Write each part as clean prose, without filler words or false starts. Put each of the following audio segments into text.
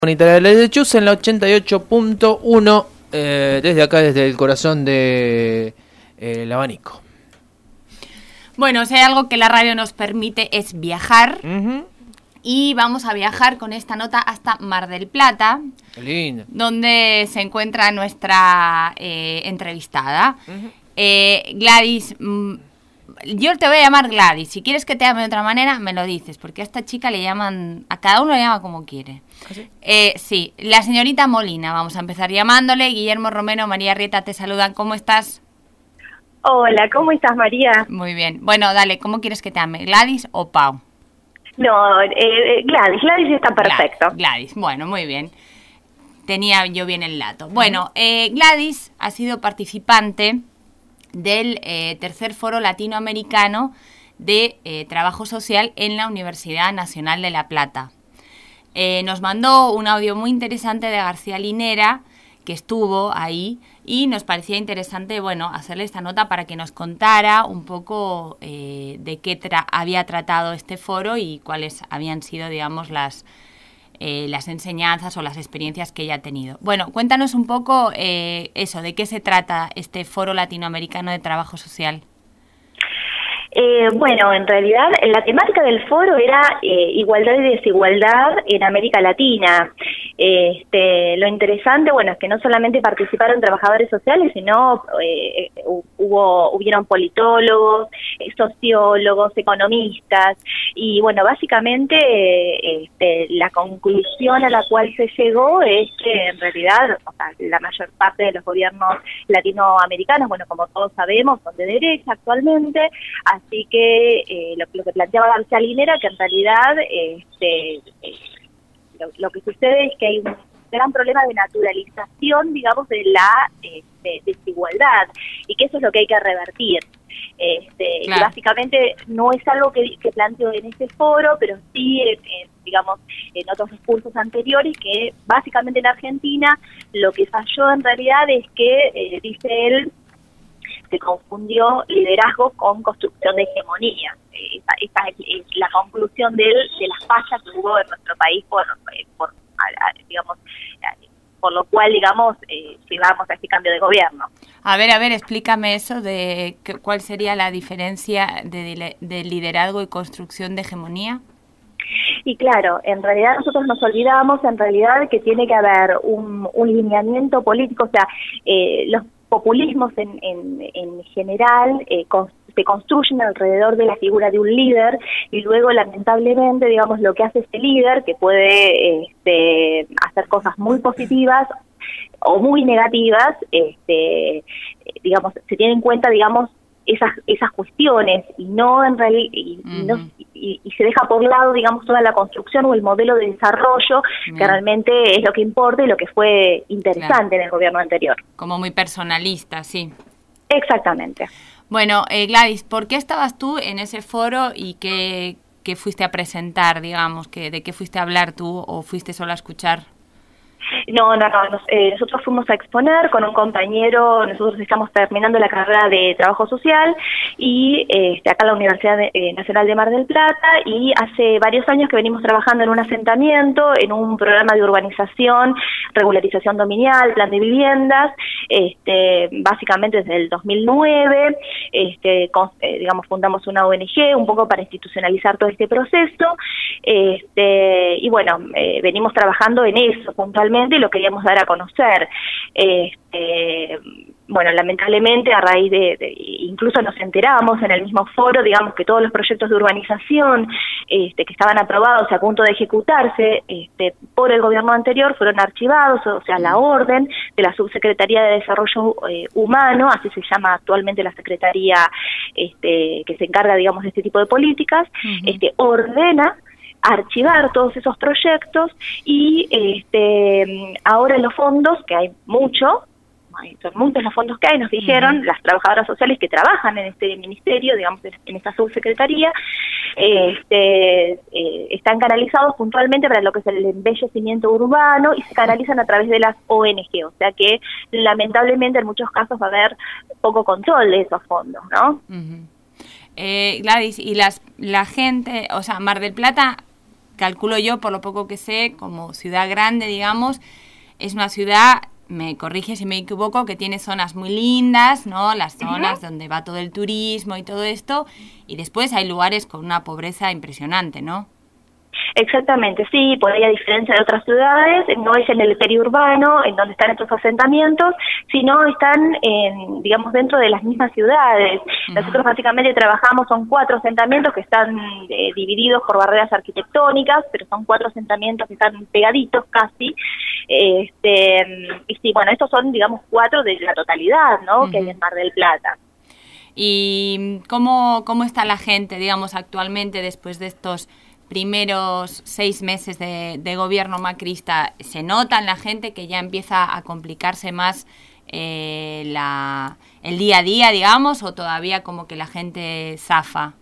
Comunitaria de Chus en la 88.1, desde acá, desde el corazón de el abanico. Bueno, si hay algo que la radio nos permite es viajar. Y vamos a viajar con esta nota hasta Mar del Plata. Qué lindo. Donde se encuentra nuestra entrevistada. Gladys, yo te voy a llamar Gladys. Si quieres que te llame de otra manera, me lo dices, porque a esta chica le llaman, a cada uno le llama como quiere. ¿Ah, sí? Sí, la señorita Molina, vamos a empezar llamándole. Guillermo Romero, María Rieta te saludan. ¿Cómo estás? Hola, ¿cómo estás, María? Muy bien. Bueno, dale, ¿cómo quieres que te llame? ¿Gladys o Pau? No, Gladys está perfecto. Gladys, bueno, muy bien. Tenía yo bien el dato. Bueno, Gladys ha sido participante del tercer foro latinoamericano de trabajo social en la Universidad Nacional de La Plata. Nos mandó un audio muy interesante de García Linera, que estuvo ahí, y nos parecía interesante, bueno, hacerle esta nota para que nos contara un poco de qué había tratado este foro y cuáles habían sido, digamos, las enseñanzas o las experiencias que ella ha tenido. Bueno, cuéntanos un poco eso, de qué se trata este Foro Latinoamericano de Trabajo Social. Bueno, en realidad la temática del foro era igualdad y desigualdad en América Latina. Lo interesante, bueno, es que no solamente participaron trabajadores sociales, sino hubieron politólogos, sociólogos, economistas, y bueno, básicamente la conclusión a la cual se llegó es que en realidad, o sea, la mayor parte de los gobiernos latinoamericanos, bueno, como todos sabemos, son de derecha actualmente. Así que lo que planteaba García Linera, que en realidad lo que sucede es que hay un gran problema de naturalización, digamos, de la desigualdad, y que eso es lo que hay que revertir. Claro. Y básicamente no es algo que planteo en este foro, pero sí, digamos, en otros discursos anteriores, que básicamente en Argentina lo que falló en realidad es que, dice él, se confundió liderazgo con construcción de hegemonía. Esta es la conclusión de las fallas que hubo en nuestro país digamos, por lo cual, digamos, llegamos a este cambio de gobierno. A ver, explícame eso de cuál sería la diferencia de liderazgo y construcción de hegemonía. Y claro, en realidad nosotros nos olvidamos en realidad que tiene que haber un lineamiento político, o sea, los populismos en general se construyen alrededor de la figura de un líder, y luego lamentablemente, digamos, lo que hace este líder, que puede hacer cosas muy positivas o muy negativas, digamos, se tiene en cuenta, digamos, esas cuestiones, y no en realidad y se deja por lado, digamos, toda la construcción o el modelo de desarrollo que realmente es lo que importa y lo que fue interesante en el gobierno anterior. Como muy personalista, sí. Exactamente. Bueno, Gladys, ¿por qué estabas tú en ese foro y qué fuiste a presentar, digamos, de qué fuiste a hablar tú, o fuiste solo a escuchar? No, nosotros fuimos a exponer con un compañero. Nosotros estamos terminando la carrera de trabajo social y acá en la Universidad Nacional de Mar del Plata, y hace varios años que venimos trabajando en un asentamiento, en un programa de urbanización, regularización dominial, plan de viviendas, básicamente desde el 2009, digamos, fundamos una ONG un poco para institucionalizar todo este proceso, y bueno, venimos trabajando en eso puntualmente, y lo queríamos dar a conocer. Bueno, lamentablemente, a raíz incluso nos enteramos en el mismo foro, digamos, que todos los proyectos de urbanización que estaban aprobados y a punto de ejecutarse por el gobierno anterior fueron archivados, o sea, la orden de la Subsecretaría de Desarrollo Humano, así se llama actualmente la Secretaría que se encarga, digamos, de este tipo de políticas, ordena archivar todos esos proyectos, y ahora los fondos, que hay son muchos los fondos que hay, nos dijeron las trabajadoras sociales que trabajan en este ministerio, digamos, en esta subsecretaría, están canalizados puntualmente para lo que es el embellecimiento urbano, y se canalizan a través de las ONG, o sea que lamentablemente en muchos casos va a haber poco control de esos fondos, ¿no? Gladys, y la gente, o sea, Mar del Plata calculo yo, por lo poco que sé, como ciudad grande, digamos, es una ciudad, me corrige si me equivoco, que tiene zonas muy lindas, ¿no? Las zonas donde va todo el turismo y todo esto, y después hay lugares con una pobreza impresionante, ¿no? Exactamente, sí, por ahí a diferencia de otras ciudades, no es en el periurbano en donde están estos asentamientos, sino están, digamos, dentro de las mismas ciudades. Nosotros básicamente trabajamos, son 4 asentamientos que están divididos por barreras arquitectónicas, pero son 4 asentamientos que están pegaditos casi. Y sí, bueno, estos son, digamos, 4 de la totalidad, ¿no? Que hay en Mar del Plata. ¿Y cómo está la gente, digamos, actualmente después de estos primeros 6 meses de gobierno macrista? ¿Se nota en la gente que ya empieza a complicarse más el día a día, digamos, o todavía como que la gente zafa?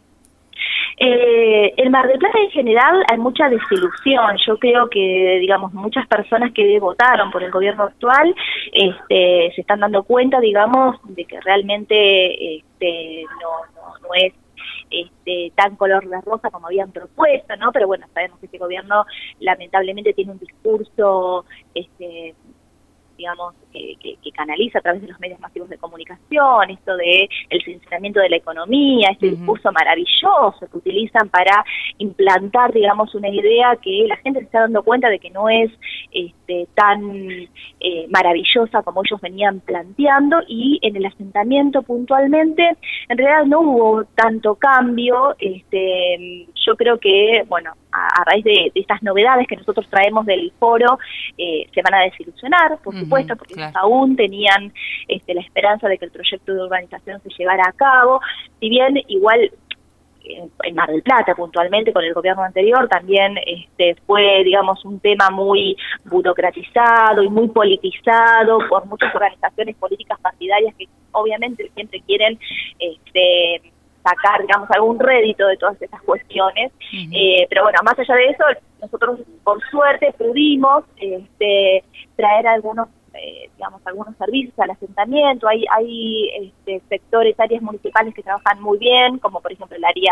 En Mar del Plata en general hay mucha desilusión. Yo creo que, digamos, muchas personas que votaron por el gobierno actual se están dando cuenta, digamos, de que realmente no es tan color de rosa como habían propuesto, ¿no? Pero bueno, sabemos que este gobierno lamentablemente tiene un discurso, digamos, que canaliza a través de los medios masivos de comunicación, esto de el sinceramiento de la economía, este discurso maravilloso que utilizan para implantar, digamos, una idea que la gente se está dando cuenta de que no es tan maravillosa como ellos venían planteando, y en el asentamiento puntualmente en realidad no hubo tanto cambio. Yo creo que, bueno, a raíz de estas novedades que nosotros traemos del foro, se van a desilusionar, por supuesto, porque ellos aún tenían la esperanza de que el proyecto de urbanización se llevara a cabo, si bien igual en Mar del Plata puntualmente con el gobierno anterior también fue, digamos, un tema muy burocratizado y muy politizado por muchas organizaciones políticas partidarias que obviamente siempre quieren sacar, digamos, algún rédito de todas esas cuestiones. Pero bueno, más allá de eso, nosotros por suerte pudimos traer algunos algunos servicios al asentamiento. Hay sectores, áreas municipales que trabajan muy bien, como por ejemplo el área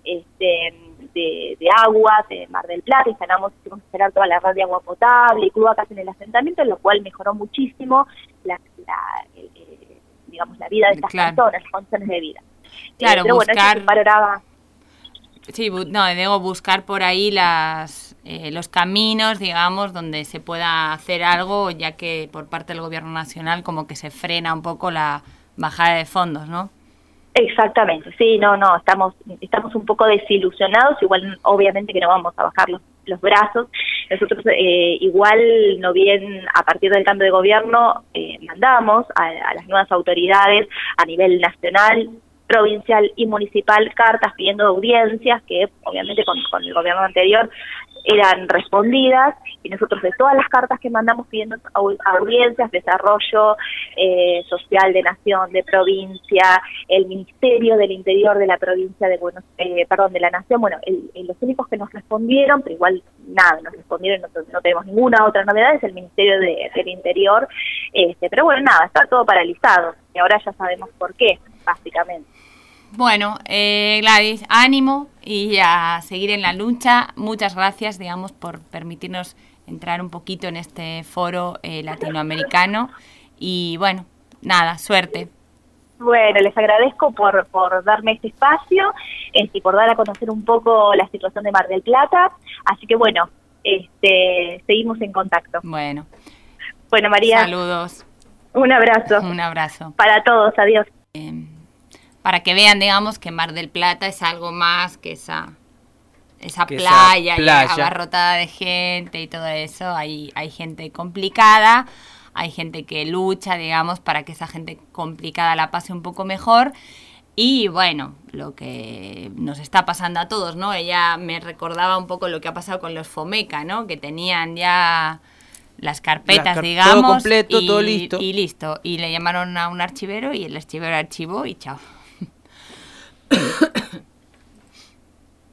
de agua de Mar del Plata. Hicimos instalar toda la red de agua potable y cloacas en el asentamiento, lo cual mejoró muchísimo la vida de estas personas, las condiciones de vida. Claro, pero buscar... bueno, eso es un panorama. Sí, debo buscar por ahí los caminos, digamos, donde se pueda hacer algo, ya que por parte del gobierno nacional como que se frena un poco la bajada de fondos, ¿no? Exactamente, sí, estamos un poco desilusionados, igual obviamente que no vamos a bajar los brazos. Nosotros igual, no bien a partir del cambio de gobierno, mandamos a las nuevas autoridades a nivel nacional, provincial y municipal cartas pidiendo audiencias que obviamente con el gobierno anterior eran respondidas, y nosotros de todas las cartas que mandamos pidiendo audiencias, desarrollo social de nación, de provincia, el Ministerio del Interior de la provincia de de la Nación, bueno, los únicos que nos respondieron, pero igual nada, nos respondieron, no tenemos ninguna otra novedad, es el Ministerio del Interior, pero bueno, nada, está todo paralizado, y ahora ya sabemos por qué, básicamente. Bueno, Gladys, ánimo y a seguir en la lucha. Muchas gracias, digamos, por permitirnos entrar un poquito en este foro latinoamericano. Y bueno, nada, suerte. Bueno, les agradezco por darme este espacio y por dar a conocer un poco la situación de Mar del Plata. Así que bueno, seguimos en contacto. Bueno, María. Saludos. Un abrazo. Un abrazo. Para todos, adiós. Para que vean, digamos, que Mar del Plata es algo más que esa playa abarrotada de gente y todo eso. Hay gente complicada, hay gente que lucha, digamos, para que esa gente complicada la pase un poco mejor. Y bueno, lo que nos está pasando a todos, ¿no? Ella me recordaba un poco lo que ha pasado con los Fomeca, ¿no? Que tenían ya las carpetas, digamos, todo completo, todo listo. Y listo. Y le llamaron a un archivero y el archivero archivó y chao.